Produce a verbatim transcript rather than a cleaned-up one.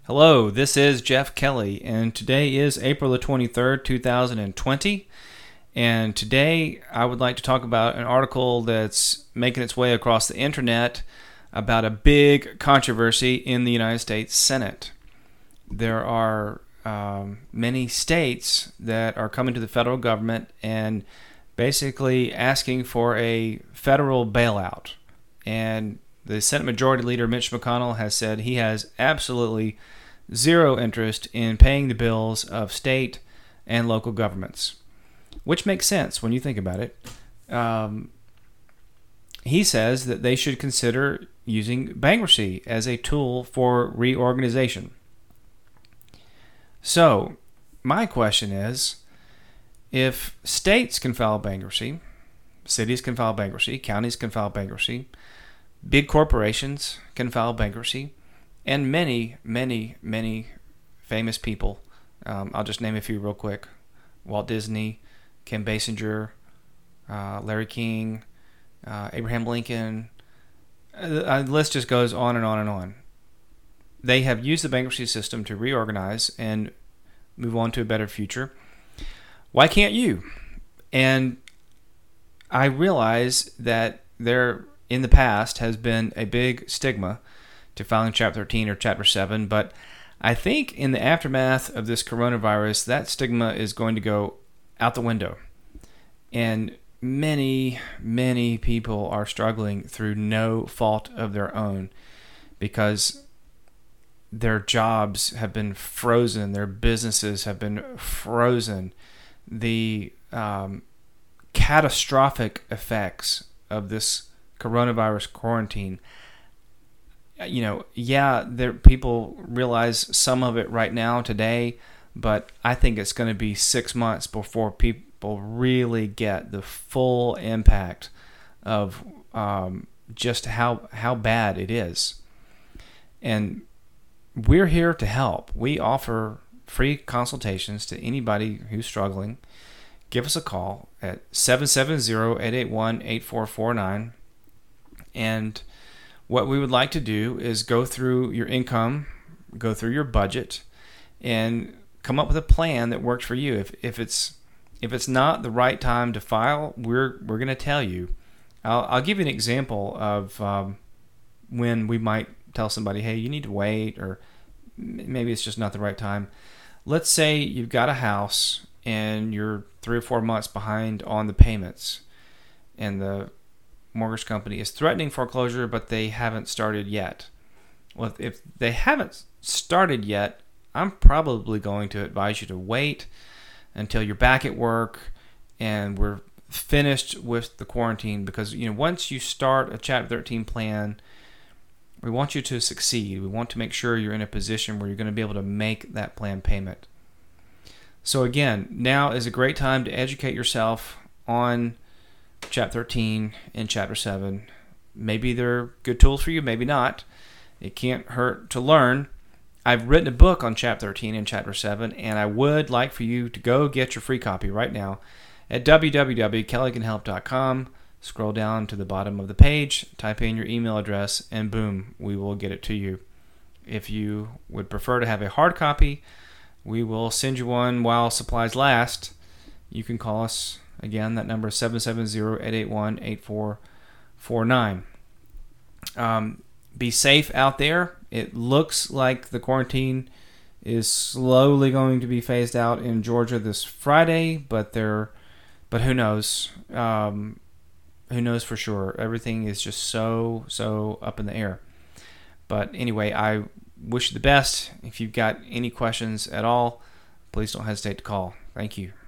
Hello, this is Jeff Kelly, and today is April the twenty-third, two thousand twenty. And today I would like to talk about an article that's making its way across the internet about a big controversy in the United States Senate. There are um, many states that are coming to the federal government and basically asking for a federal bailout. And the Senate Majority Leader Mitch McConnell has said he has absolutely zero interest in paying the bills of state and local governments, which makes sense when you think about it. Um, he says that they should consider using bankruptcy as a tool for reorganization. So, my question is, if states can file bankruptcy, cities can file bankruptcy, counties can file bankruptcy, big corporations can file bankruptcy, and many, many, many famous people, um, I'll just name a few real quick, Walt Disney, Kim Basinger, uh, Larry King, uh, Abraham Lincoln, uh, the list just goes on and on and on. They have used the bankruptcy system to reorganize and move on to a better future. Why can't you? And I realize that there, in the past, has been a big stigma to filing Chapter thirteen or Chapter seven, but I think in the aftermath of this coronavirus, that stigma is going to go out the window. And many, many people are struggling through no fault of their own because their jobs have been frozen, their businesses have been frozen. The um, catastrophic effects of this coronavirus quarantine, you know, yeah, there people realize some of it right now today, but I think it's going to be six months before people really get the full impact of um, just how how bad it is. And we're here to help. We offer free consultations to anybody who's struggling. Give us a call at seven seven zero, eight eight one, eight four four nine. And what we would like to do is go through your income, go through your budget, and come up with a plan that works for you. If if it's if it's not the right time to file, we're we're going to tell you. I'll I'll give you an example of um, when we might tell somebody, hey, you need to wait, or maybe it's just not the right time. Let's say you've got a house and you're three or four months behind on the payments, and the mortgage company is threatening foreclosure, but they haven't started yet. Well, if they haven't started yet, I'm probably going to advise you to wait until you're back at work and we're finished with the quarantine, because you know once you start a Chapter thirteen plan, we want you to succeed. We want to make sure you're in a position where you're going to be able to make that plan payment. So again, now is a great time to educate yourself on Chapter thirteen and Chapter seven. Maybe they're good tools for you, maybe not. It can't hurt to learn. I've written a book on Chapter thirteen and Chapter seven, and I would like for you to go get your free copy right now at w w w dot kelly can help dot com. Scroll down to the bottom of the page, type in your email address, and boom, we will get it to you. If you would prefer to have a hard copy, we will send you one while supplies last. You can call us. Again, that number is seven seven zero, eight eight one, eight four four nine. Um, be safe out there. It looks like the quarantine is slowly going to be phased out in Georgia this Friday, but there, but who knows? Um, who knows for sure? Everything is just so, so up in the air. But anyway, I wish you the best. If you've got any questions at all, please don't hesitate to call. Thank you.